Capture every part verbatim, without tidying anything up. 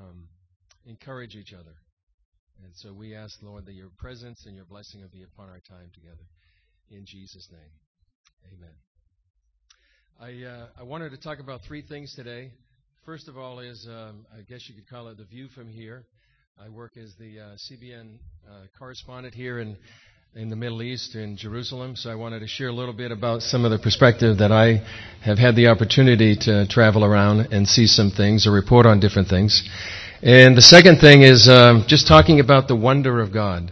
um, encourage each other. And so we ask, Lord, that your presence and your blessing will be upon our time together. In Jesus' name, amen. I uh, I wanted to talk about three things today. First of all is, um, I guess you could call it the view from here. I work as the uh, C B N uh, correspondent here in in the Middle East, in Jerusalem, so I wanted to share a little bit about some of the perspective that I have had the opportunity to travel around and see some things or report on different things. And the second thing is um, just talking about the wonder of God.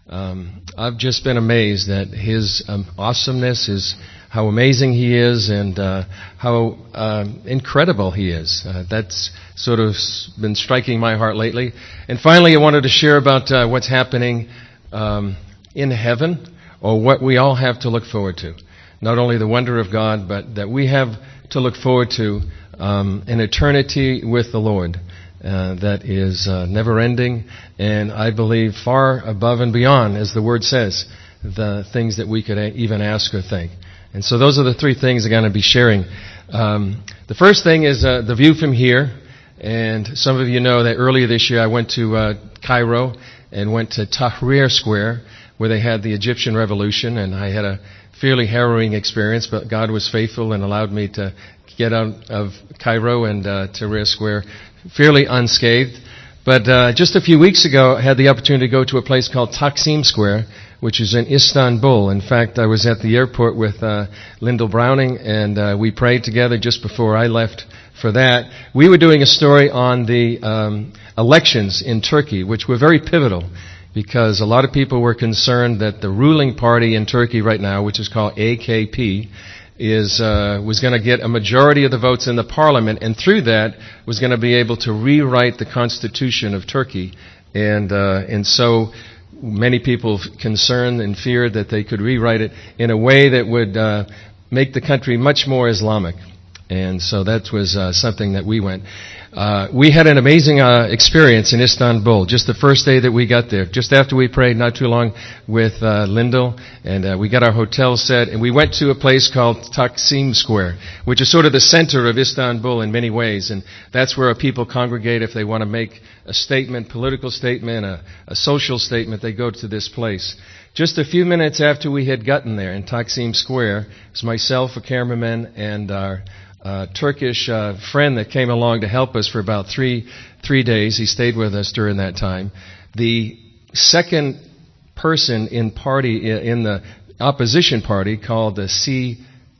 Um, I've just been amazed at His um, awesomeness, His how amazing He is, and uh, how uh, incredible He is. Uh, that's sort of been striking my heart lately. And finally, I wanted to share about uh, what's happening um, in heaven, or what we all have to look forward to. Not only the wonder of God, but that we have to look forward to um, an eternity with the Lord uh, that is uh, never-ending, and I believe far above and beyond, as the Word says, the things that we could even ask or think. And so those are the three things I'm going to be sharing. Um, the first thing is uh, the view from here. And some of you know that earlier this year I went to uh, Cairo and went to Tahrir Square, where they had the Egyptian Revolution. And I had a fairly harrowing experience, but God was faithful and allowed me to get out of Cairo and uh, Tahrir Square fairly unscathed. But uh, just a few weeks ago, I had the opportunity to go to a place called Taksim Square, which is in Istanbul. In fact, I was at the airport with uh, Lyndall Browning, and uh, we prayed together just before I left for that. We were doing a story on the um, elections in Turkey, which were very pivotal, because a lot of people were concerned that the ruling party in Turkey right now, which is called A K P, is uh, was going to get a majority of the votes in the parliament, and through that was going to be able to rewrite the constitution of Turkey. And uh, and so many people concerned and feared that they could rewrite it in a way that would uh, make the country much more Islamic. And so that was uh, something that we went. Uh, we had an amazing uh, experience in Istanbul, just the first day that we got there, just after we prayed not too long with uh, Lyndall, and uh, we got our hotel set, and we went to a place called Taksim Square, which is sort of the center of Istanbul in many ways, and that's where people congregate if they want to make a statement, political statement, a, a social statement, they go to this place. Just a few minutes after we had gotten there in Taksim Square, it was myself, a cameraman, and our Uh, Turkish uh, friend that came along to help us for about three three days. He stayed with us during that time. The second person in party in the opposition party, called the C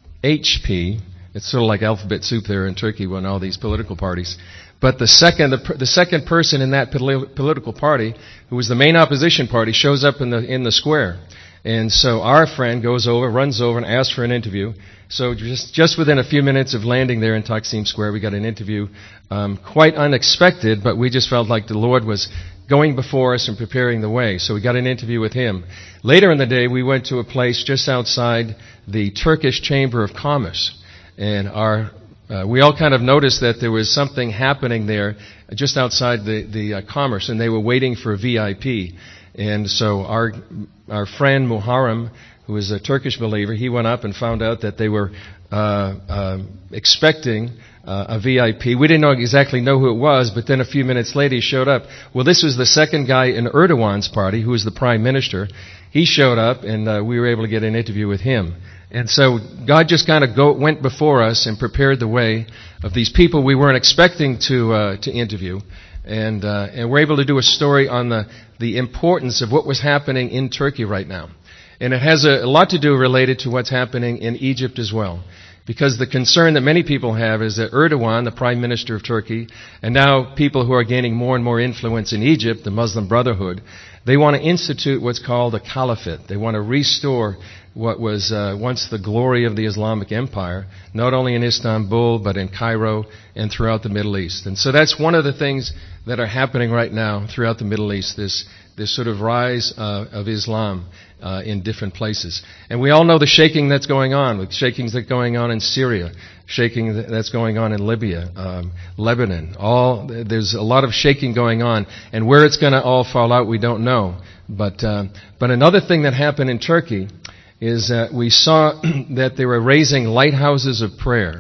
H P. It's sort of like alphabet soup there in Turkey, when all these political parties. But the second the, the second person in that political party, who was the main opposition party, shows up in the in the square. And so our friend goes over, runs over, and asks for an interview. So just just within a few minutes of landing there in Taksim Square, we got an interview, um, quite unexpected, but we just felt like the Lord was going before us and preparing the way. So we got an interview with him. Later in the day, we went to a place just outside the Turkish Chamber of Commerce, and our uh, we all kind of noticed that there was something happening there just outside the the uh, commerce, and they were waiting for a V I P. And so our our friend Muharrem, who is a Turkish believer, he went up and found out that they were uh, uh, expecting uh, a V I P. We didn't know exactly know who it was, but then a few minutes later he showed up. Well, this was the second guy in Erdogan's party, who was the prime minister. He showed up, and uh, we were able to get an interview with him. And so God just kind of go, went before us and prepared the way of these people we weren't expecting to uh, to interview. And uh, and we're able to do a story on the, the importance of what was happening in Turkey right now. And it has a, a lot to do related to what's happening in Egypt as well. Because the concern that many people have is that Erdogan, the prime minister of Turkey, and now people who are gaining more and more influence in Egypt, the Muslim Brotherhood, they want to institute what's called a caliphate. They want to restore what was uh, once the glory of the Islamic Empire, not only in Istanbul, but in Cairo and throughout the Middle East. And so that's one of the things that are happening right now throughout the Middle East, this this sort of rise uh, of Islam uh, in different places. And we all know the shaking that's going on, with shakings that's going on in Syria, shaking that's going on in Libya, um, Lebanon. All there's a lot of shaking going on, and where it's going to all fall out, we don't know. But uh, but another thing that happened in Turkey is that we saw that they were raising lighthouses of prayer.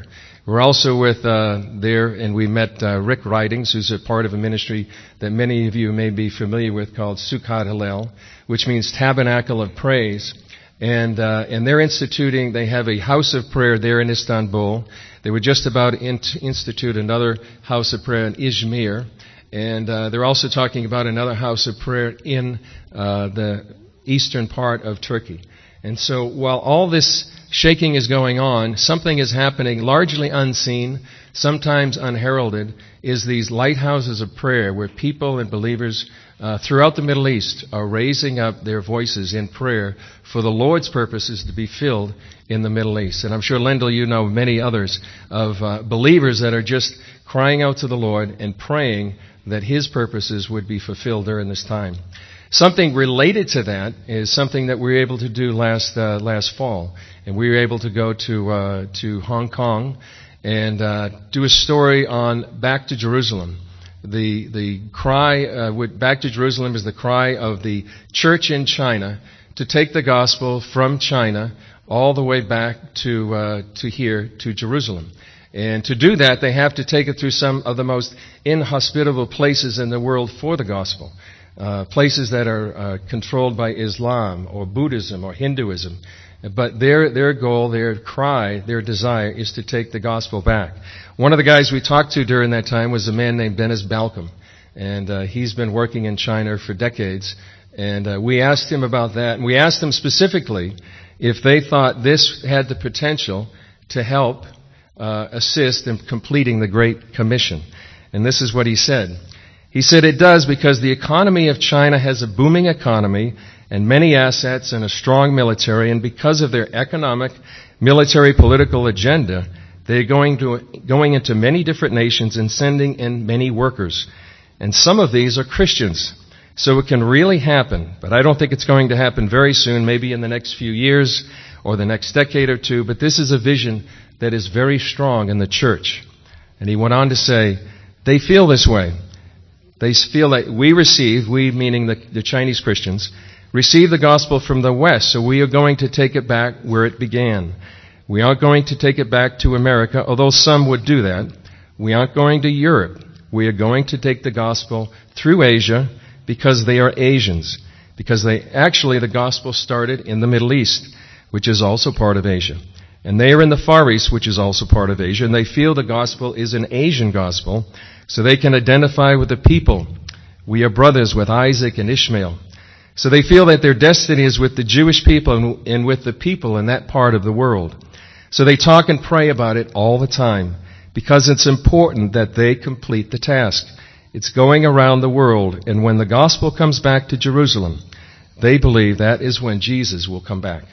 We're also with uh, there, and we met uh, Rick Ridings, who's a part of a ministry that many of you may be familiar with called Sukkot Hallel, which means Tabernacle of Praise. And uh, and they're instituting, they have a house of prayer there in Istanbul. They were just about to in- institute another house of prayer in Izmir. And uh, they're also talking about another house of prayer in uh, the eastern part of Turkey. And so while all this shaking is going on, something is happening largely unseen, sometimes unheralded, is these lighthouses of prayer where people and believers uh, throughout the Middle East are raising up their voices in prayer for the Lord's purposes to be filled in the Middle East. And I'm sure, Lendl, you know many others of uh, believers that are just crying out to the Lord and praying that His purposes would be fulfilled during this time. Something related to that is something that we were able to do last uh, last fall, and we were able to go to uh, to Hong Kong and uh, do a story on Back to Jerusalem. The the cry uh, with Back to Jerusalem is the cry of the church in China to take the gospel from China all the way back to uh, to here to Jerusalem. And to do that, they have to take it through some of the most inhospitable places in the world for the gospel. Uh, places that are uh, controlled by Islam or Buddhism or Hinduism. But their their goal, their cry, their desire is to take the gospel back. One of the guys we talked to during that time was a man named Dennis Balcom. And uh, he's been working in China for decades. And uh, we asked him about that. And we asked him specifically if they thought this had the potential to help uh, assist in completing the Great Commission. And this is what he said. He said it does because the economy of China has a booming economy and many assets and a strong military, and because of their economic, military, political agenda, they're going to going into many different nations and sending in many workers. And some of these are Christians. So it can really happen, but I don't think it's going to happen very soon, maybe in the next few years or the next decade or two, but this is a vision that is very strong in the church. And he went on to say, they feel this way. They feel that we receive, we meaning the, the Chinese Christians, receive the gospel from the West, so we are going to take it back where it began. We aren't going to take it back to America, although some would do that. We aren't going to Europe. We are going to take the gospel through Asia because they are Asians. Because they actually, the gospel started in the Middle East, which is also part of Asia. And they are in the Far East, which is also part of Asia, and they feel the gospel is an Asian gospel, so they can identify with the people. We are brothers with Isaac and Ishmael. So they feel that their destiny is with the Jewish people and with the people in that part of the world. So they talk and pray about it all the time, because it's important that they complete the task. It's going around the world, and when the gospel comes back to Jerusalem, they believe that is when Jesus will come back.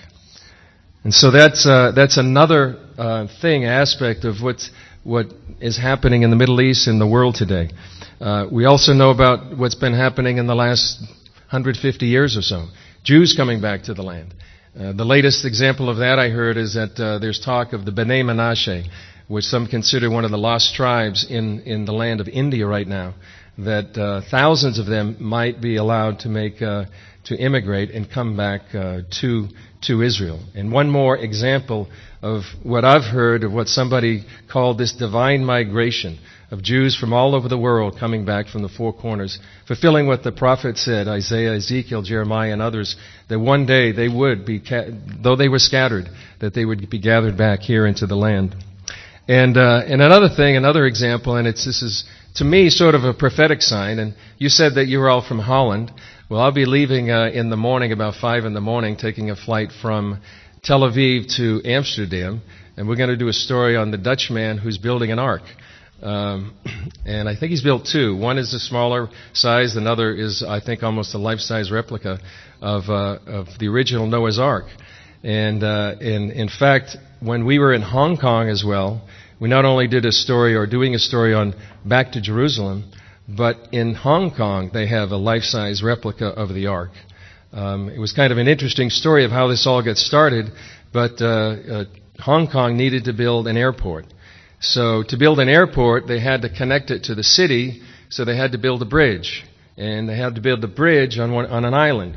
And so that's uh, that's another uh, thing, aspect of what's, what is happening in the Middle East and the world today. Uh, we also know about what's been happening in the last one hundred fifty years or so. Jews coming back to the land. Uh, the latest example of that I heard is that uh, there's talk of the Bnei Menashe, which some consider one of the lost tribes in, in the land of India right now, that uh, thousands of them might be allowed to make uh, to immigrate and come back uh, to to Israel. And one more example of what I've heard of what somebody called this divine migration of Jews from all over the world coming back from the four corners, fulfilling what the prophet said, Isaiah, Ezekiel, Jeremiah, and others, that one day they would be, though they were scattered, that they would be gathered back here into the land. And uh, and another thing, another example, and it's this is to me sort of a prophetic sign. And you said that you were all from Holland. Well, I'll be leaving uh, in the morning, about five in the morning, taking a flight from Tel Aviv to Amsterdam, and we're going to do a story on the Dutch man who's building an ark. Um, and I think he's built two. One is a smaller size, another is, I think, almost a life-size replica of uh, of the original Noah's Ark. And uh, in in fact, when we were in Hong Kong as well, we not only did a story or doing a story on Back to Jerusalem, but in Hong Kong they have a life-size replica of the Ark. Um, it was kind of an interesting story of how this all got started, but uh, uh, Hong Kong needed to build an airport. So to build an airport, they had to connect it to the city, so they had to build a bridge. And they had to build a bridge on one, on an island.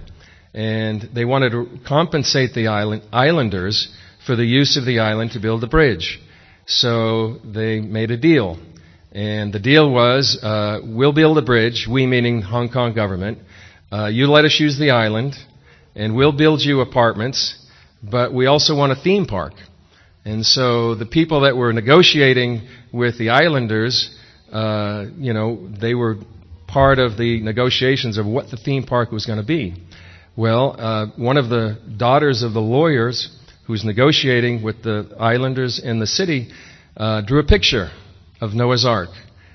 And they wanted to compensate the island, islanders for the use of the island to build the bridge. So they made a deal. And the deal was, uh, we'll build a bridge, we meaning Hong Kong government. Uh, you let us use the island, and we'll build you apartments, but we also want a theme park. And so the people that were negotiating with the islanders, uh, you know, they were part of the negotiations of what the theme park was going to be. Well, uh, one of the daughters of the lawyers who's negotiating with the islanders in the city uh, drew a picture of Noah's Ark.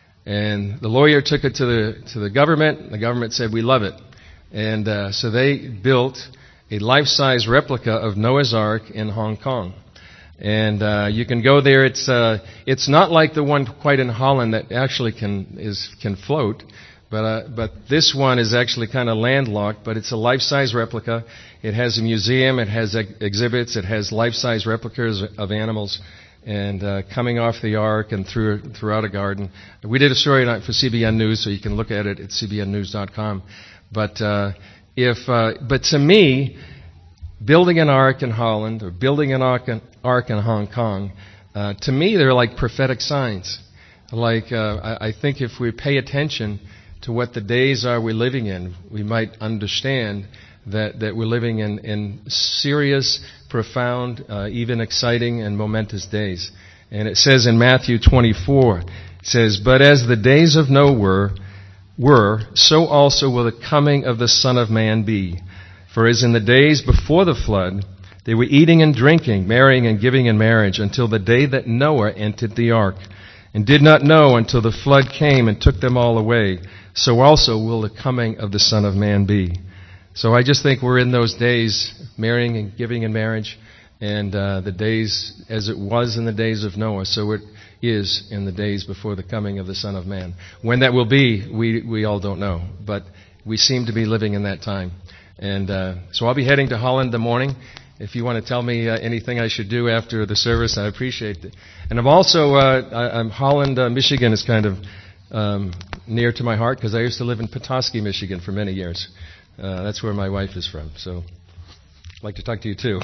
And the lawyer took it to the to the government. The government said, we love it. And uh, so they built a life-size replica of Noah's Ark in Hong Kong. And uh, you can go there. It's uh, it's not like the one quite in Holland that actually can is can float, but uh, but this one is actually kind of landlocked. But it's a life-size replica. It has a museum. It has ex- exhibits. It has life-size replicas of animals, and uh, coming off the ark and through throughout a garden. We did a story on it for C B N News, so you can look at it at C B N news dot com. But uh, if uh, but to me, building an ark in Holland or building an ark in, ark in Hong Kong, uh, to me they're like prophetic signs. Like uh, I, I think if we pay attention to what the days are we're living in, we might understand that, that we're living in, in serious, profound, uh, even exciting and momentous days. And it says in Matthew twenty-four, it says, "But as the days of Noah were, were, so also will the coming of the Son of Man be. For as in the days before the flood, they were eating and drinking, marrying and giving in marriage, until the day that Noah entered the ark, and did not know until the flood came and took them all away. So also will the coming of the Son of Man be." So I just think we're in those days, marrying and giving in marriage, and uh, the days as it was in the days of Noah, so it is in the days before the coming of the Son of Man. When that will be, we we all don't know, but we seem to be living in that time. And uh, so I'll be heading to Holland in the morning. If you want to tell me uh, anything I should do after the service, I appreciate it. And I'm also, uh, I, I'm Holland, uh, Michigan is kind of um, near to my heart because I used to live in Petoskey, Michigan for many years. Uh, that's where my wife is from. So I'd like to talk to you too.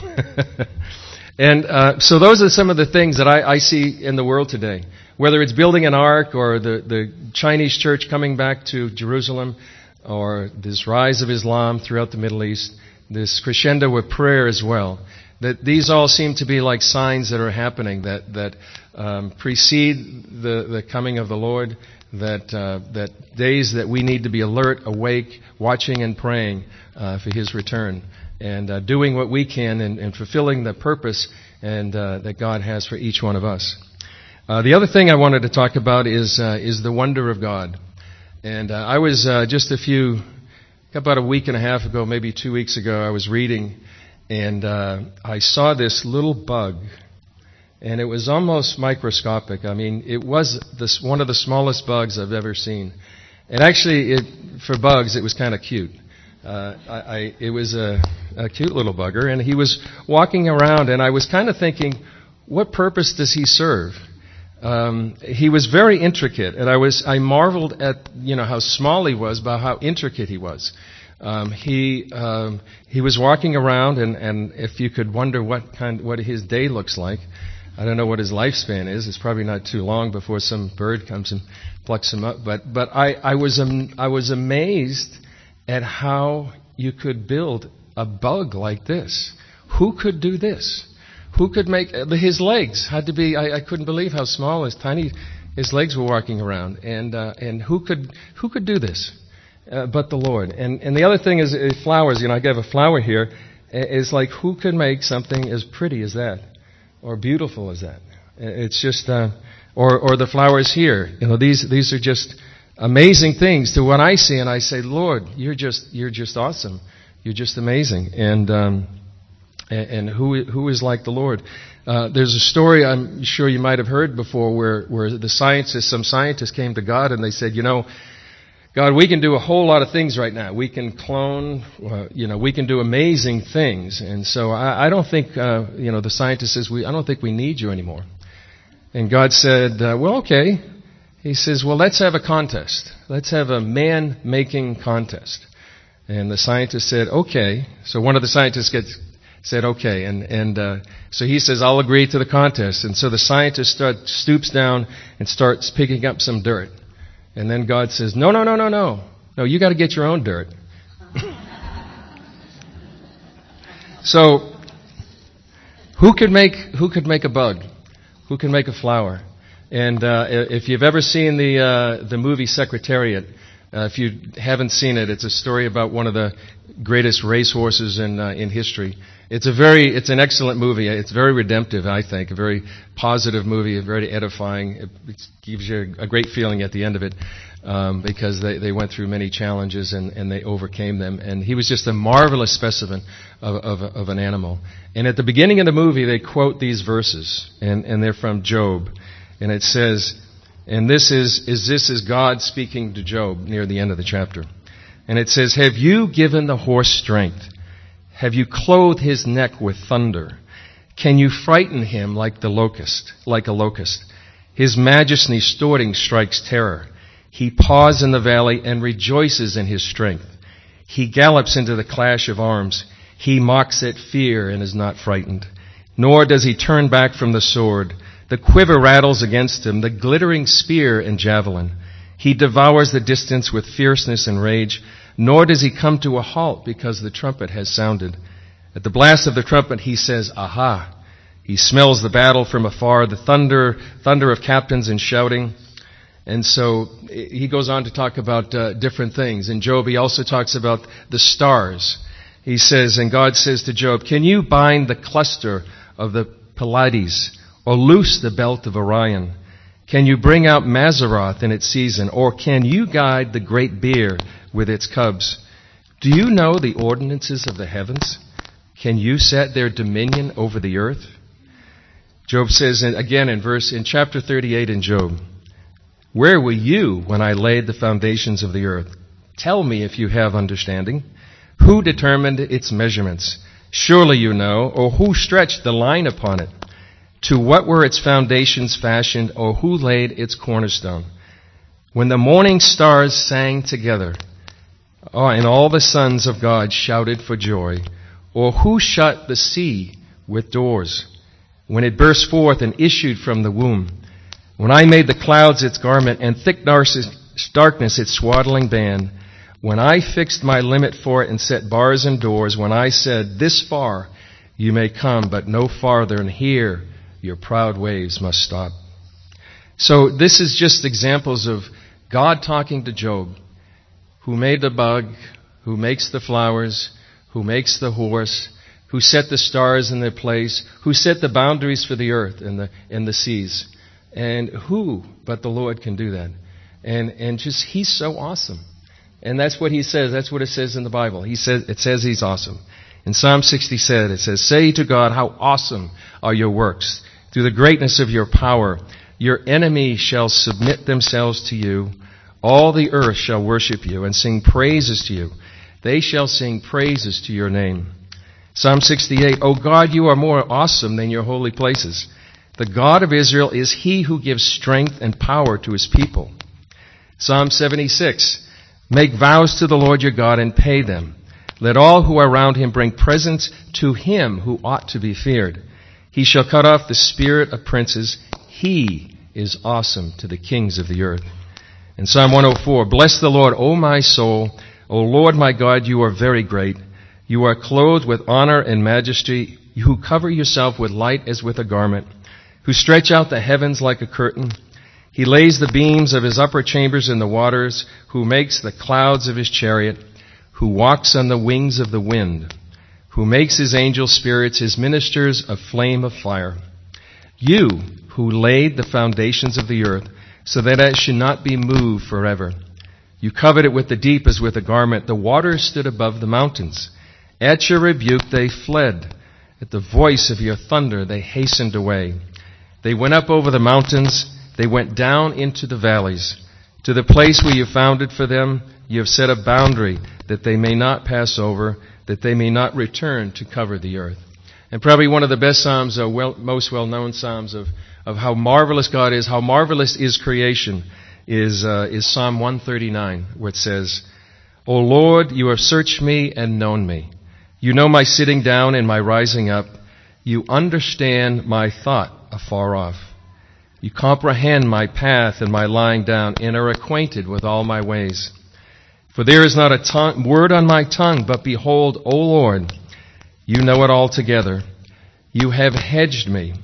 And uh, so those are some of the things that I, I see in the world today. Whether it's building an ark or the, the Chinese church coming back to Jerusalem, or this rise of Islam throughout the Middle East, this crescendo with prayer as well, that these all seem to be like signs that are happening that that um, precede the, the coming of the Lord, that uh, that days that we need to be alert, awake, watching and praying uh, for His return, and uh, doing what we can and, and fulfilling the purpose and uh, that God has for each one of us. Uh, the other thing I wanted to talk about is uh, is the wonder of God. And uh, I was uh, just a few, about a week and a half ago, maybe two weeks ago, I was reading, and uh, I saw this little bug, and it was almost microscopic. I mean, it was this, one of the smallest bugs I've ever seen. And actually, it, for bugs, it was kind of cute. Uh, I, I, it was a, a cute little bugger, and he was walking around, and I was kind of thinking, what purpose does he serve? Um, he was very intricate, and I was I marveled at you know how small he was, but how intricate he was. Um, he um, he was walking around, and, and if you could wonder what kind what his day looks like, I don't know what his lifespan is. It's probably not too long before some bird comes and plucks him up. But but I I was um, I was amazed at how you could build a bug like this. Who could do this? Who could make his legs had to be? I, I couldn't believe how small, his tiny, his legs were walking around, and uh, and who could who could do this, uh, but the Lord. And and the other thing is, is flowers. You know, I have a flower here. It's like who could make something as pretty as that, or beautiful as that? It's just, uh, or or the flowers here. You know, these these are just amazing things to what I see, and I say, Lord, you're just you're just awesome. You're just amazing, and. Um, And who who is like the Lord? Uh, there's a story I'm sure you might have heard before where, where the scientists, some scientists came to God and they said, you know, God, we can do a whole lot of things right now. We can clone, uh, you know, we can do amazing things. And so I, I don't think, uh, you know, the scientist says, we, I don't think we need you anymore. And God said, uh, well, okay. He says, well, let's have a contest. Let's have a man-making contest. And the scientist said, okay. So one of the scientists gets said, okay. And, and uh, so he says, I'll agree to the contest. And so the scientist start, stoops down and starts picking up some dirt. And then God says, no, no, no, no, no. No, you got to get your own dirt. So, who could make who could make a bug? Who can make a flower? And uh, if you've ever seen the uh, the movie Secretariat, uh, if you haven't seen it, it's a story about one of the greatest racehorses in uh, in history. It's a very it's an excellent movie. It's very redemptive, I think. A very positive movie, very edifying. It, it gives you a great feeling at the end of it. Um, because they, they went through many challenges and, and they overcame them. And he was just a marvelous specimen of, of, of an animal. And at the beginning of the movie, they quote these verses, and, and they're from Job. And it says, and this is, is this is God speaking to Job near the end of the chapter. And it says, have you given the horse strength? Have you clothed his neck with thunder? Can you frighten him like the locust, like a locust? His majesty snorting strikes terror. He paws in the valley and rejoices in his strength. He gallops into the clash of arms. He mocks at fear and is not frightened. Nor does he turn back from the sword. The quiver rattles against him, the glittering spear and javelin. He devours the distance with fierceness and rage. Nor does he come to a halt because the trumpet has sounded. At the blast of the trumpet he says, aha! He smells the battle from afar, the thunder, thunder of captains and shouting. And so he goes on to talk about uh, different things. In Job, he also talks about the stars. He says, and God says to Job, can you bind the cluster of the Pleiades or loose the belt of Orion? Can you bring out Mazzaroth in its season, or can you guide the great bear with its cubs? Do you know the ordinances of the heavens? Can you set their dominion over the earth? Job says again in verse in chapter thirty-eight in Job, where were you when I laid the foundations of the earth? Tell me if you have understanding. Who determined its measurements? Surely you know. Or who stretched the line upon it? To what were its foundations fashioned? Or who laid its cornerstone? When the morning stars sang together, oh, and all the sons of God shouted for joy. Or who shut the sea with doors? When it burst forth and issued from the womb. When I made the clouds its garment and thick darkness its swaddling band, when I fixed my limit for it and set bars and doors, when I said, this far you may come, but no farther, and here your proud waves must stop. So this is just examples of God talking to Job, who made the bug, who makes the flowers, who makes the horse, who set the stars in their place, who set the boundaries for the earth and the, and the seas. And who but the Lord can do that? And and just, he's so awesome. And that's what he says. That's what it says in the Bible. He says, it says he's awesome. In Psalm sixty said, it says, say to God, how awesome are your works. Through the greatness of your power, your enemies shall submit themselves to you. All the earth shall worship you and sing praises to you. They shall sing praises to your name. Psalm sixty-eight, O God, you are more awesome than your holy places. The God of Israel is he who gives strength and power to his people. Psalm seventy-six, make vows to the Lord your God and pay them. Let all who are around him bring presents to him who ought to be feared. He shall cut off the spirit of princes. He is awesome to the kings of the earth. In Psalm one oh four, bless the Lord, O my soul. O Lord my God, you are very great. You are clothed with honor and majesty, who cover yourself with light as with a garment, who stretch out the heavens like a curtain. He lays the beams of his upper chambers in the waters, who makes the clouds of his chariot, who walks on the wings of the wind, who makes his angel spirits his ministers a flame of fire. You, who laid the foundations of the earth, so that it should not be moved forever. You covered it with the deep as with a garment. The waters stood above the mountains. At your rebuke they fled. At the voice of your thunder they hastened away. They went up over the mountains. They went down into the valleys. To the place where you founded for them, you have set a boundary that they may not pass over, that they may not return to cover the earth. And probably one of the best psalms, uh, well, most well-known psalms of, of how marvelous God is, how marvelous is creation, is, uh, is Psalm one thirty-nine, where it says, O Lord, you have searched me and known me. You know my sitting down and my rising up. You understand my thought afar off. You comprehend my path and my lying down, and are acquainted with all my ways. For there is not a tongue, word on my tongue, but behold, O Lord, you know it altogether. You have hedged me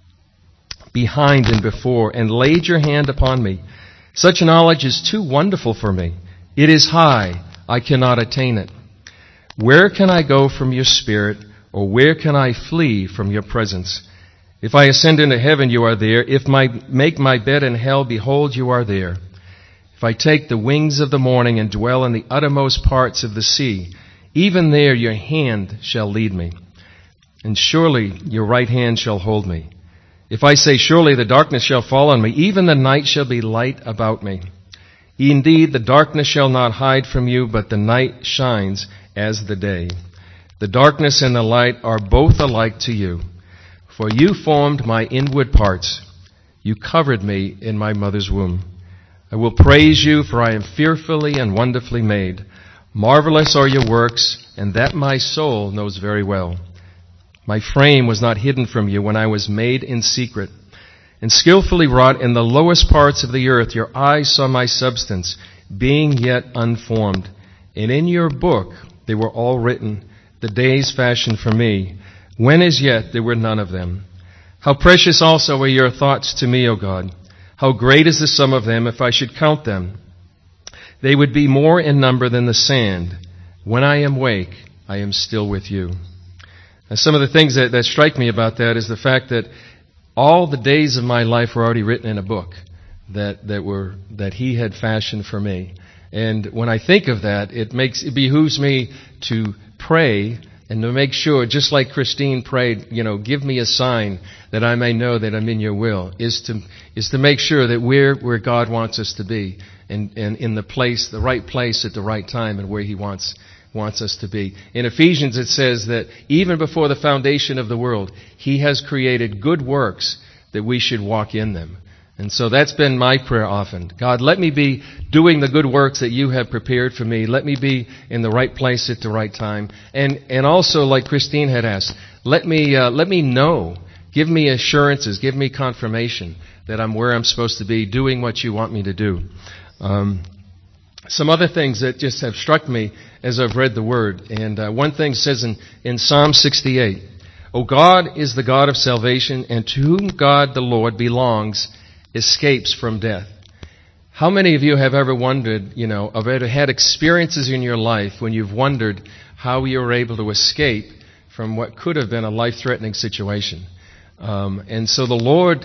behind and before, and laid your hand upon me. Such knowledge is too wonderful for me. It is high, I cannot attain it. Where can I go from your spirit, or where can I flee from your presence? If I ascend into heaven, you are there. If I make my bed in hell, behold, you are there. If I take the wings of the morning and dwell in the uttermost parts of the sea, even there your hand shall lead me, and surely your right hand shall hold me. If I say, surely the darkness shall fall on me, even the night shall be light about me. Indeed, the darkness shall not hide from you, but the night shines as the day. The darkness and the light are both alike to you. For you formed my inward parts. You covered me in my mother's womb. I will praise you, for I am fearfully and wonderfully made. Marvelous are your works, and that my soul knows very well. My frame was not hidden from you when I was made in secret, and skillfully wrought in the lowest parts of the earth. Your eyes saw my substance, being yet unformed. And in your book they were all written, the days fashioned for me, when as yet there were none of them. How precious also are your thoughts to me, O God! How great is the sum of them, if I should count them. They would be more in number than the sand. When I am awake, I am still with you. Now, some of the things that, that strike me about that is the fact that all the days of my life were already written in a book that, that were that He had fashioned for me. And when I think of that, it makes it behooves me to pray and to make sure, just like Christine prayed, you know, give me a sign that I may know that I'm in your will, is to is to make sure that we're where God wants us to be, and, and in the place, the right place at the right time, and where He wants wants us to be. In Ephesians it says that even before the foundation of the world, He has created good works that we should walk in them. And so that's been my prayer often. God, let me be doing the good works that you have prepared for me. Let me be in the right place at the right time. And and also, like Christine had asked, let me uh, let me know. Give me assurances. Give me confirmation that I'm where I'm supposed to be, doing what you want me to do. Um, some other things that just have struck me as I've read the Word. And uh, one thing says in, in Psalm sixty-eight, O God is the God of salvation, and to whom God the Lord belongs escapes from death. How many of you have ever wondered, you know, have ever had experiences in your life when you've wondered how you were able to escape from what could have been a life-threatening situation? Um, and so the Lord,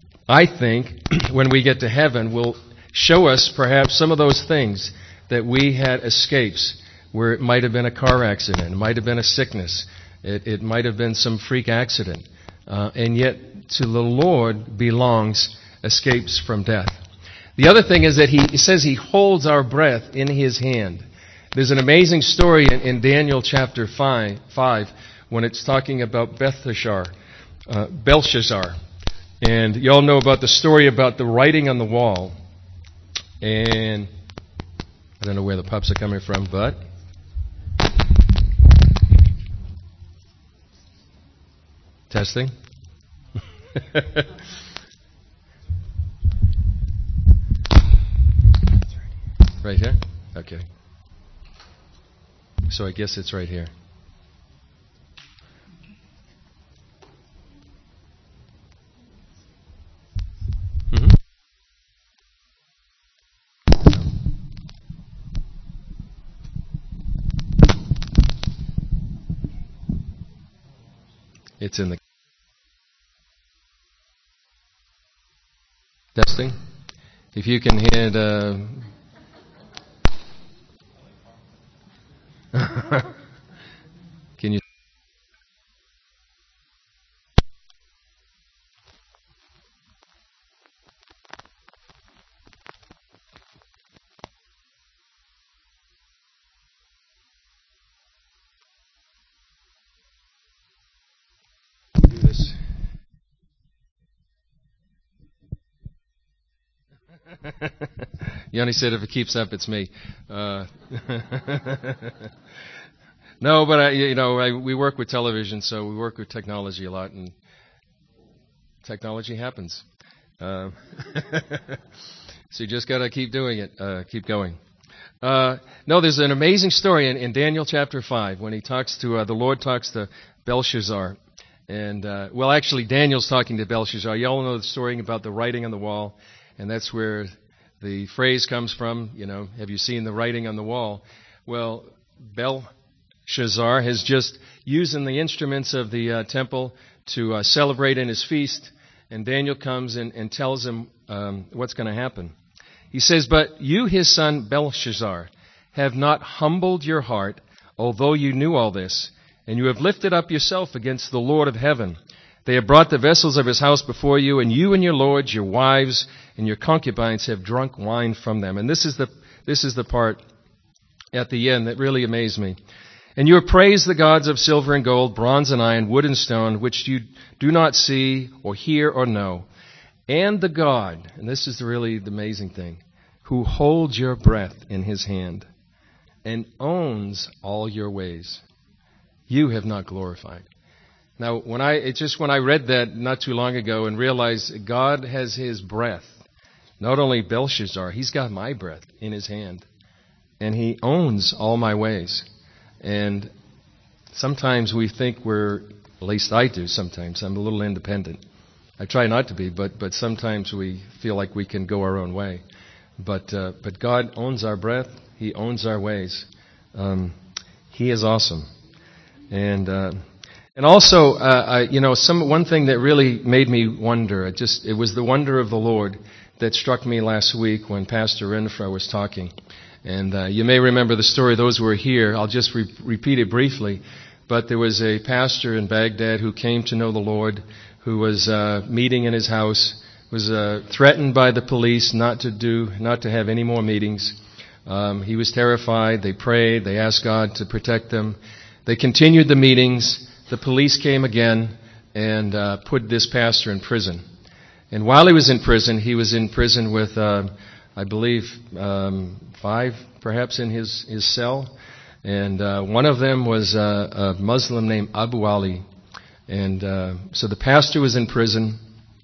I think, when we get to heaven, will show us perhaps some of those things that we had escapes, where it might have been a car accident, it might have been a sickness, it, it might have been some freak accident, uh, and yet to the Lord belongs escapes from death. The other thing is that he, he says He holds our breath in His hand. There's an amazing story in, in Daniel chapter five, five when it's talking about Belshazzar, uh, Belshazzar. And you all know about the story about the writing on the wall. And I don't know where the pups are coming from, but testing. Right here? Okay. So I guess it's right here. Mm-hmm. It's in the testing. If you can hit uh can you do this? Yanni said if it keeps up, it's me. Uh, No, but I, you know, I, we work with television, so we work with technology a lot, and technology happens. Uh, so you just got to keep doing it, uh, keep going. Uh, no, there's an amazing story in, in Daniel chapter five when he talks to uh, the Lord talks to Belshazzar, and uh, well, actually, Daniel's talking to Belshazzar. You all know the story about the writing on the wall, and that's where the phrase comes from. You know, have you seen the writing on the wall? Well, Belshazzar has just using the instruments of the uh, temple to uh, celebrate in his feast, and Daniel comes and, and tells him um, what's going to happen. He says, "But you, his son Belshazzar, have not humbled your heart, although you knew all this, and you have lifted up yourself against the Lord of heaven. They have brought the vessels of his house before you, and you and your lords, your wives, and your concubines have drunk wine from them." And this is the this is the part at the end that really amazed me. "And you have praised the gods of silver and gold, bronze and iron, wood and stone, which you do not see or hear or know. And the God," and this is really the amazing thing, "who holds your breath in his hand and owns all your ways, you have not glorified." Now, when I it's just when I read that not too long ago and realized God has his breath, not only Belshazzar, he's got my breath in his hand, and he owns all my ways. And sometimes we think we're, at least I do sometimes, I'm a little independent. I try not to be, but but sometimes we feel like we can go our own way. But uh, but God owns our breath. He owns our ways. Um, he is awesome. And uh, and also, uh, I, you know, some one thing that really made me wonder. It just it was the wonder of the Lord that struck me last week when Pastor Renfro was talking. And uh, you may remember the story. Those who were here, I'll just re- repeat it briefly. But there was a pastor in Baghdad who came to know the Lord, who was uh, meeting in his house, was uh, threatened by the police not to do, not to have any more meetings. Um, he was terrified. They prayed. They asked God to protect them. They continued the meetings. The police came again and uh, put this pastor in prison. And while he was in prison, he was in prison with, uh, I believe, um, five perhaps in his, his cell. And uh, one of them was uh, a Muslim named Abu Ali. And uh, so the pastor was in prison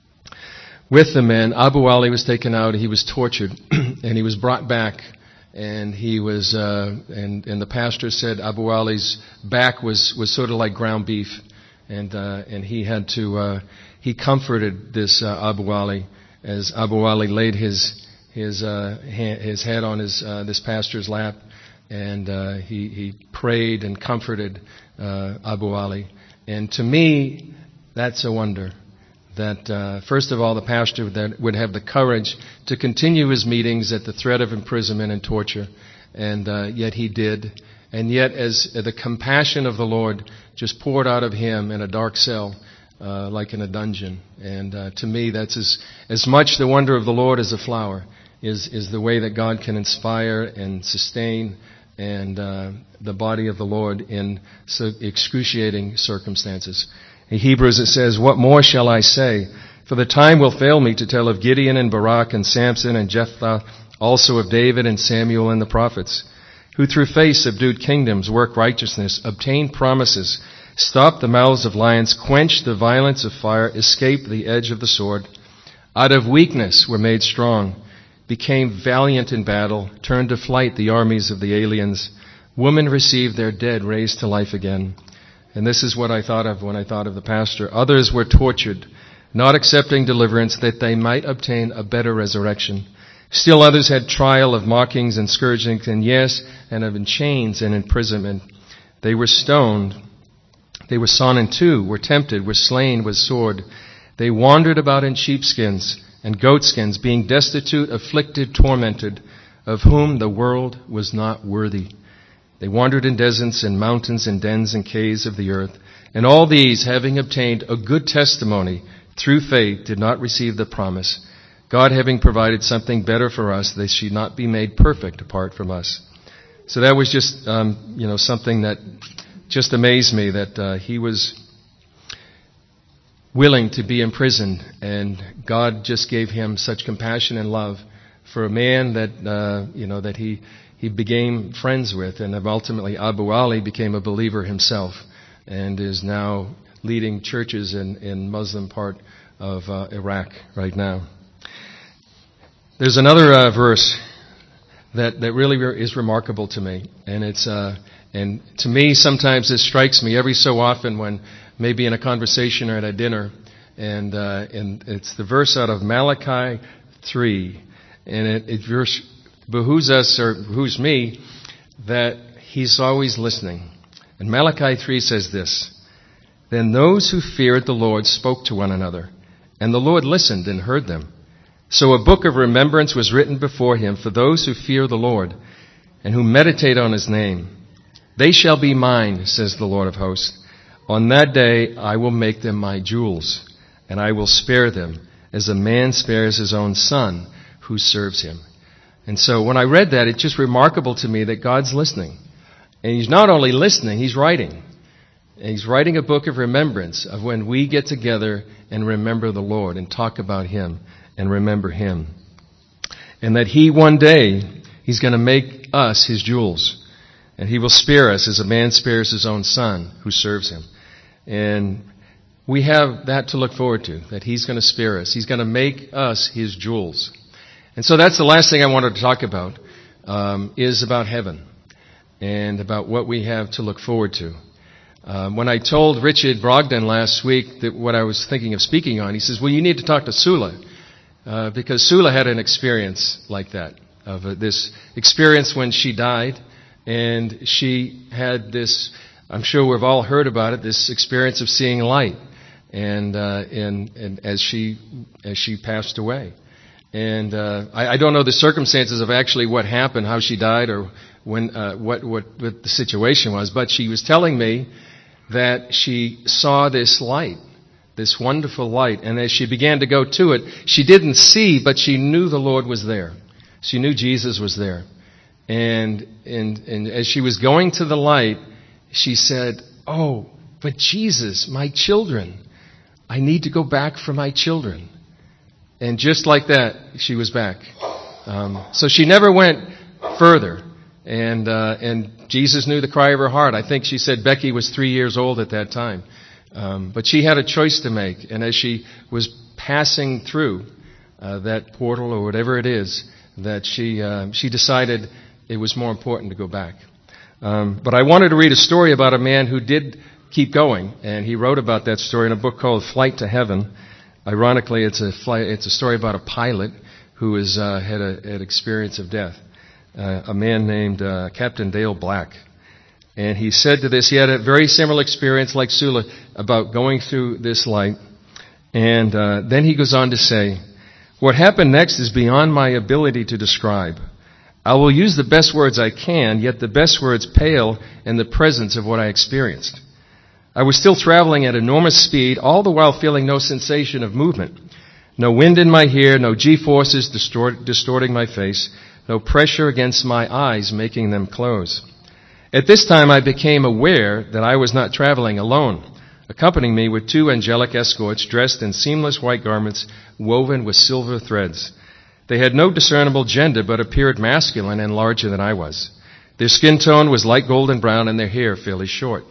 with the men. Abu Ali was taken out. He was tortured, and he was brought back. And he was, uh, and and the pastor said Abu Ali's back was, was sort of like ground beef, and uh, and he had to uh, he comforted this uh, Abu Ali as Abu Ali laid his his uh, ha- his head on his uh, this pastor's lap, and uh, he he prayed and comforted uh, Abu Ali. And to me, that's a wonder that, uh, first of all, the pastor that would have the courage to continue his meetings at the threat of imprisonment and torture, and uh, yet he did. And yet, as uh, the compassion of the Lord just poured out of him in a dark cell, uh, like in a dungeon. And uh, to me, that's as, as much the wonder of the Lord as a flower, is, is the way that God can inspire and sustain and uh, the body of the Lord in so excruciating circumstances. In Hebrews it says, "What more shall I say? For the time will fail me to tell of Gideon and Barak and Samson and Jephthah, also of David and Samuel and the prophets, who through faith subdued kingdoms, worked righteousness, obtained promises, stopped the mouths of lions, quenched the violence of fire, escaped the edge of the sword, out of weakness were made strong, became valiant in battle, turned to flight the armies of the aliens. Women received their dead raised to life again." And this is what I thought of when I thought of the pastor. "Others were tortured, not accepting deliverance, that they might obtain a better resurrection. Still others had trial of mockings and scourgings, and yes, and of in chains and imprisonment. They were stoned, they were sawn in two, were tempted, were slain with sword. They wandered about in sheepskins and goatskins, being destitute, afflicted, tormented, of whom the world was not worthy. They wandered in deserts and mountains and dens and caves of the earth. And all these, having obtained a good testimony through faith, did not receive the promise, God having provided something better for us, they should not be made perfect apart from us." So that was just, um, you know, something that just amazed me, that uh, he was willing to be imprisoned, and God just gave him such compassion and love for a man that, uh, you know, that he, he became friends with, and ultimately Abu Ali became a believer himself and is now leading churches in, in Muslim part of uh, Iraq right now. There's another uh, verse that, that really re- is remarkable to me, and it's uh, and to me sometimes this strikes me every so often when maybe in a conversation or at a dinner, and uh, and it's the verse out of Malachi three, and it, it verse behooves us or behooves me that He's always listening. And Malachi three says this: "Then those who feared the Lord spoke to one another, and the Lord listened and heard them. So a book of remembrance was written before Him for those who fear the Lord and who meditate on His name. They shall be mine, says the Lord of hosts. On that day I will make them my jewels, and I will spare them as a man spares his own son who serves him." And so when I read that, it's just remarkable to me that God's listening. And He's not only listening, He's writing. And He's writing a book of remembrance of when we get together and remember the Lord and talk about Him and remember Him. And that He one day, He's going to make us His jewels. And He will spare us as a man spares his own son who serves him. And we have that to look forward to, that He's going to spare us. He's going to make us His jewels. And so that's the last thing I wanted to talk about, um, is about heaven and about what we have to look forward to. Um, when I told Richard Brogdon last week that what I was thinking of speaking on, he says, well, you need to talk to Sula, uh, because Sula had an experience like that, of uh, this experience when she died, and she had this, I'm sure we've all heard about it, this experience of seeing light, and uh, and, and as she as she passed away. And uh, I, I don't know the circumstances of actually what happened, how she died, or when uh, what, what what the situation was, but she was telling me that she saw this light, this wonderful light, and as she began to go to it, she didn't see, but she knew the Lord was there. She knew Jesus was there. And and and as she was going to the light, she said, "Oh, but Jesus, my children, I need to go back for my children." And just like that, she was back. Um, so she never went further. And uh, and Jesus knew the cry of her heart. I think she said Becky was three years old at that time. Um, but she had a choice to make. And as she was passing through uh, that portal or whatever it is, that she uh, she decided it was more important to go back. Um, but I wanted to read a story about a man who did keep going. And he wrote about that story in a book called Flight to Heaven. Ironically, it's a flight, it's a story about a pilot who has uh, had a, an experience of death. Uh, a man named uh, Captain Dale Black. And he said to this, he had a very similar experience like Sula about going through this light. And uh, then he goes on to say, "What happened next is beyond my ability to describe. I will use the best words I can, yet the best words pale in the presence of what I experienced. I was still traveling at enormous speed, all the while feeling no sensation of movement. No wind in my hair, no G-forces distort, distorting my face, no pressure against my eyes making them close. At this time I became aware that I was not traveling alone. Accompanying me were two angelic escorts dressed in seamless white garments woven with silver threads. They had no discernible gender but appeared masculine and larger than I was. Their skin tone was light golden brown and their hair fairly short.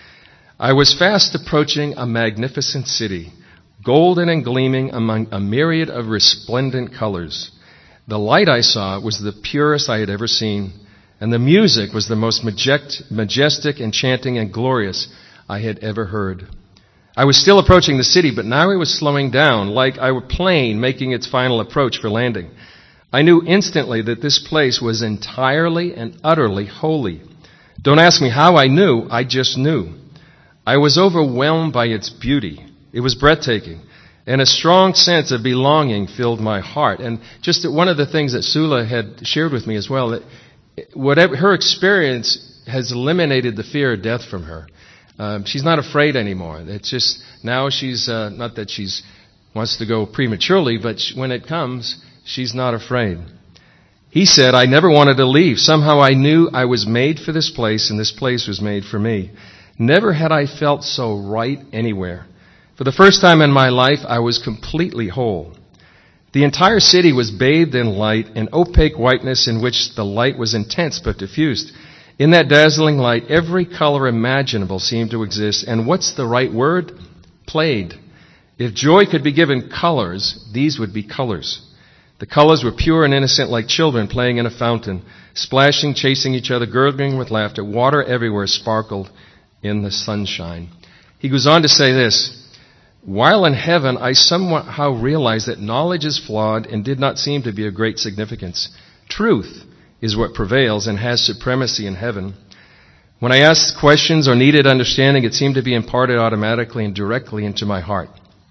I was fast approaching a magnificent city, golden and gleaming among a myriad of resplendent colors. The light I saw was the purest I had ever seen, and the music was the most majestic, enchanting, and glorious I had ever heard. I was still approaching the city, but now I was slowing down, like a plane making its final approach for landing. I knew instantly that this place was entirely and utterly holy. Don't ask me how I knew, I just knew. I was overwhelmed by its beauty. It was breathtaking. And a strong sense of belonging filled my heart. And just one of the things that Sula had shared with me as well, that whatever her experience has eliminated the fear of death from her. Um, she's not afraid anymore. It's just now she's uh, not that she's wants to go prematurely, but she, when it comes, she's not afraid. He said, "I never wanted to leave. Somehow I knew I was made for this place, and this place was made for me. Never had I felt so right anywhere. For the first time in my life, I was completely whole. The entire city was bathed in light, an opaque whiteness in which the light was intense but diffused. In that dazzling light, every color imaginable seemed to exist. And what's the right word? Played. If joy could be given colors, these would be colors. The colors were pure and innocent like children playing in a fountain, splashing, chasing each other, gurgling with laughter. Water everywhere sparkled in the sunshine. He goes on to say this, while in heaven, I somehow realized that knowledge is flawed and did not seem to be of great significance. Truth is what prevails and has supremacy in heaven. When I asked questions or needed understanding, it seemed to be imparted automatically and directly into my heart.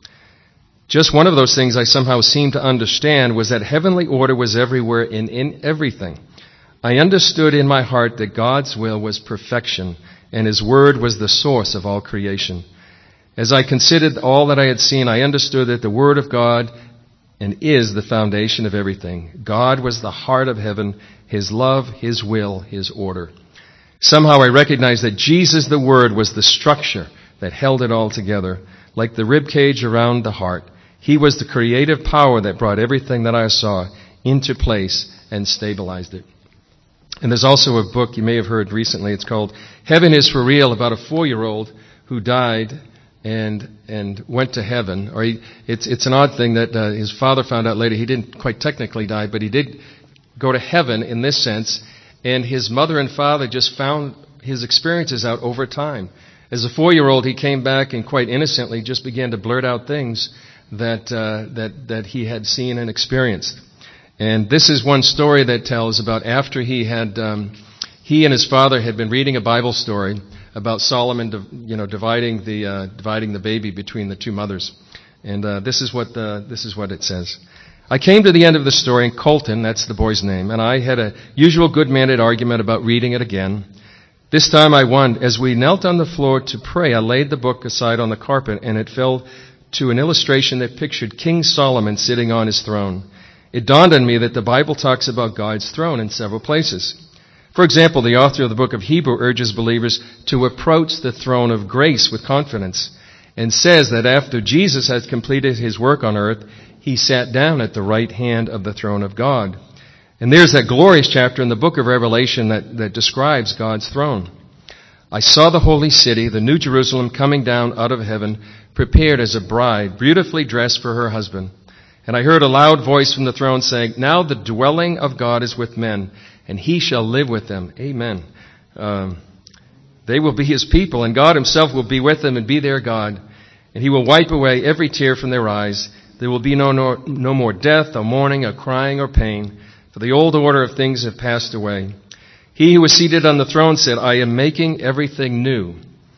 Just one of those things I somehow seemed to understand was that heavenly order was everywhere and in everything. I understood in my heart that God's will was perfection and His word was the source of all creation. As I considered all that I had seen, I understood that the word of God and is the foundation of everything. God was the heart of heaven, His love, His will, His order. Somehow I recognized that Jesus, the Word, was the structure that held it all together, like the rib cage around the heart. He was the creative power that brought everything that I saw into place and stabilized it. And there's also a book you may have heard recently. It's called Heaven is for Real, about a four-year-old who died and and went to heaven. Or he, it's it's an odd thing that uh, his father found out later. He didn't quite technically die, but he did go to heaven in this sense. And his mother and father just found his experiences out over time. As a four-year-old, he came back and quite innocently just began to blurt out things that uh, that that he had seen and experienced. And this is one story that tells about after he had um, he and his father had been reading a Bible story about Solomon, you know, dividing the uh, dividing the baby between the two mothers, and uh, this is what the, this is what it says. I came to the end of the story, and Colton, that's the boy's name, and I had a usual good-mannered argument about reading it again. This time I won. As we knelt on the floor to pray, I laid the book aside on the carpet, and it fell to an illustration that pictured King Solomon sitting on his throne. It dawned on me that the Bible talks about God's throne in several places. For example, the author of the book of Hebrew urges believers to approach the throne of grace with confidence and says that after Jesus had completed his work on earth, he sat down at the right hand of the throne of God. And there's that glorious chapter in the book of Revelation that, that describes God's throne. I saw the holy city, the New Jerusalem, coming down out of heaven, prepared as a bride, beautifully dressed for her husband. And I heard a loud voice from the throne saying, now the dwelling of God is with men, and he shall live with them. Amen. Um, they will be his people, and God himself will be with them and be their God. And he will wipe away every tear from their eyes. There will be no, no, no more death, or mourning, or crying, or pain, for the old order of things have passed away. He who was seated on the throne said, I am making everything new.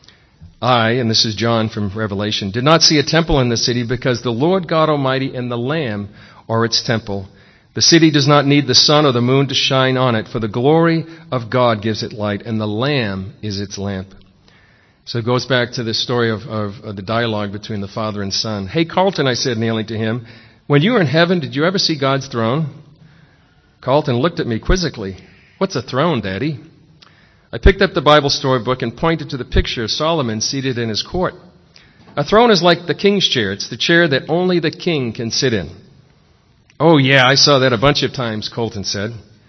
I, and this is John from Revelation, did not see a temple in the city because the Lord God Almighty and the Lamb are its temple. The city does not need the sun or the moon to shine on it, for the glory of God gives it light, and the Lamb is its lamp. So it goes back to the story of, of, of the dialogue between the Father and Son. Hey, Carlton, I said, kneeling to him, when you were in heaven, did you ever see God's throne? Carlton looked at me quizzically. What's a throne, Daddy? I picked up the Bible storybook and pointed to the picture of Solomon seated in his court. A throne is like the king's chair. It's the chair that only the king can sit in. Oh, yeah, I saw that a bunch of times, Colton said.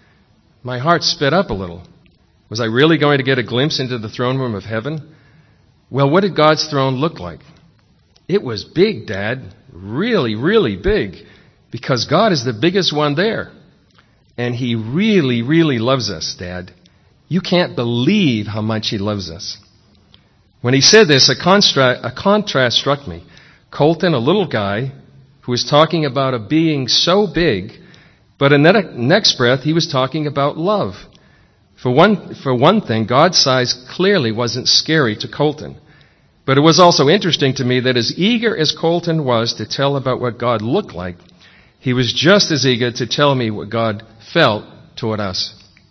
My heart sped up a little. Was I really going to get a glimpse into the throne room of heaven? Well, what did God's throne look like? It was big, Dad. Really, really big. Because God is the biggest one there. And he really, really loves us, Dad. You can't believe how much he loves us. When he said this, a, constra- a contrast struck me. Colton, a little guy, who was talking about a being so big, but in the next breath, he was talking about love. For one, for one thing, God's size clearly wasn't scary to Colton. But it was also interesting to me that as eager as Colton was to tell about what God looked like, he was just as eager to tell me what God felt toward us.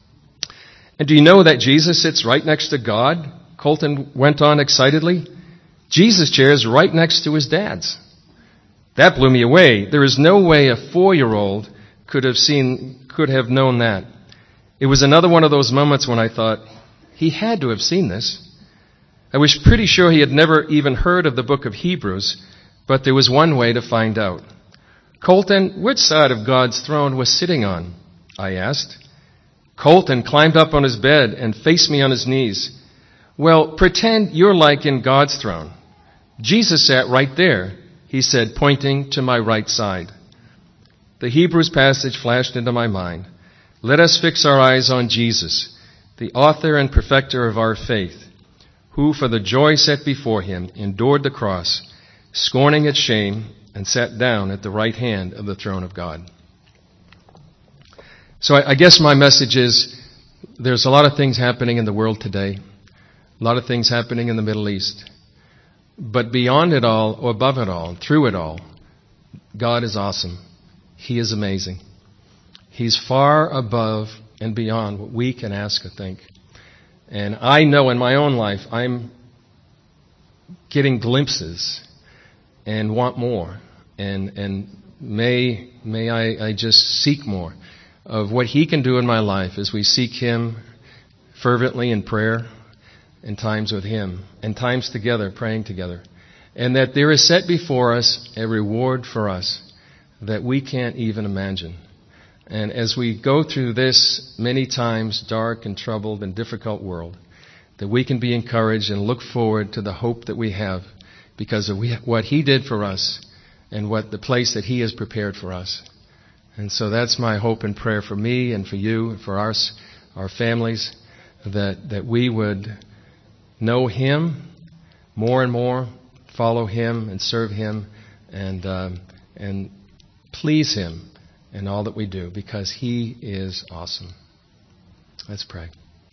And do you know that Jesus sits right next to God? Colton went on excitedly. Jesus' chair is right next to his dad's. That blew me away. There is no way a four-year-old could have seen, could have known that. It was another one of those moments when I thought, he had to have seen this. I was pretty sure he had never even heard of the book of Hebrews, but there was one way to find out. "Colton, which side of God's throne was sitting on?" I asked. Colton climbed up on his bed and faced me on his knees. "Well, pretend you're like in God's throne. Jesus sat right there," he said, pointing to my right side. The Hebrews passage flashed into my mind. Let us fix our eyes on Jesus, the author and perfecter of our faith, who for the joy set before him endured the cross, scorning its shame, and sat down at the right hand of the throne of God. So I, I guess my message is there's a lot of things happening in the world today, a lot of things happening in the Middle East. But beyond it all, or above it all, through it all, God is awesome. He is amazing. He's far above and beyond what we can ask or think. And I know in my own life I'm getting glimpses and want more. And and may may I, I just seek more of what He can do in my life as we seek Him fervently in prayer and times with Him and times together, praying together. And that there is set before us a reward for us that we can't even imagine. And as we go through this many times dark and troubled and difficult world, that we can be encouraged and look forward to the hope that we have because of we, what He did for us and what the place that He has prepared for us. And so that's my hope and prayer for me and for you and for us, our families, that, that we would know Him more and more, follow Him and serve Him and um, and please Him in all that we do because He is awesome. Let's pray.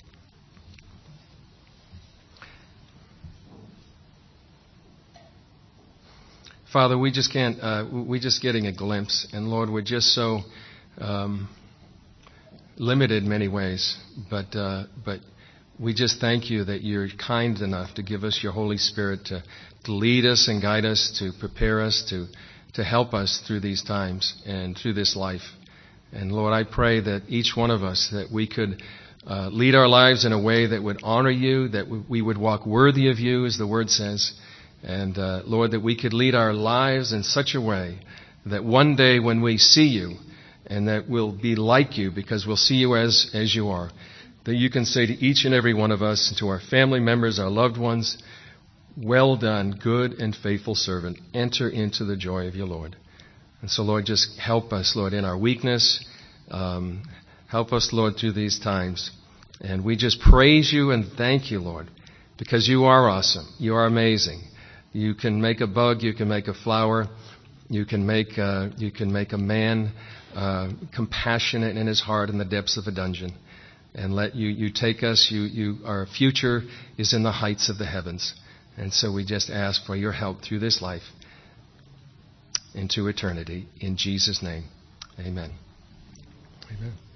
Father, we just can't, uh, we're just getting a glimpse. And Lord, we're just so um, limited in many ways. But uh, but we just thank You that You're kind enough to give us Your Holy Spirit to, to lead us and guide us, to prepare us, to to help us through these times and through this life. And Lord, I pray that each one of us, that we could uh, lead our lives in a way that would honor You, that we would walk worthy of You, as the Word says. And uh, Lord, that we could lead our lives in such a way that one day when we see You, and that we'll be like You because we'll see You as, as You are, that You can say to each and every one of us, and to our family members, our loved ones, well done, good and faithful servant. Enter into the joy of Your Lord. And so, Lord, just help us, Lord, in our weakness. Um, help us, Lord, through these times. And we just praise You and thank You, Lord, because You are awesome. You are amazing. You can make a bug. You can make a flower. You can make uh, you can make a man uh, compassionate in his heart in the depths of a dungeon. And let You you take us. You you our future is in the heights of the heavens. And so we just ask for Your help through this life into eternity. In Jesus' name, amen. Amen.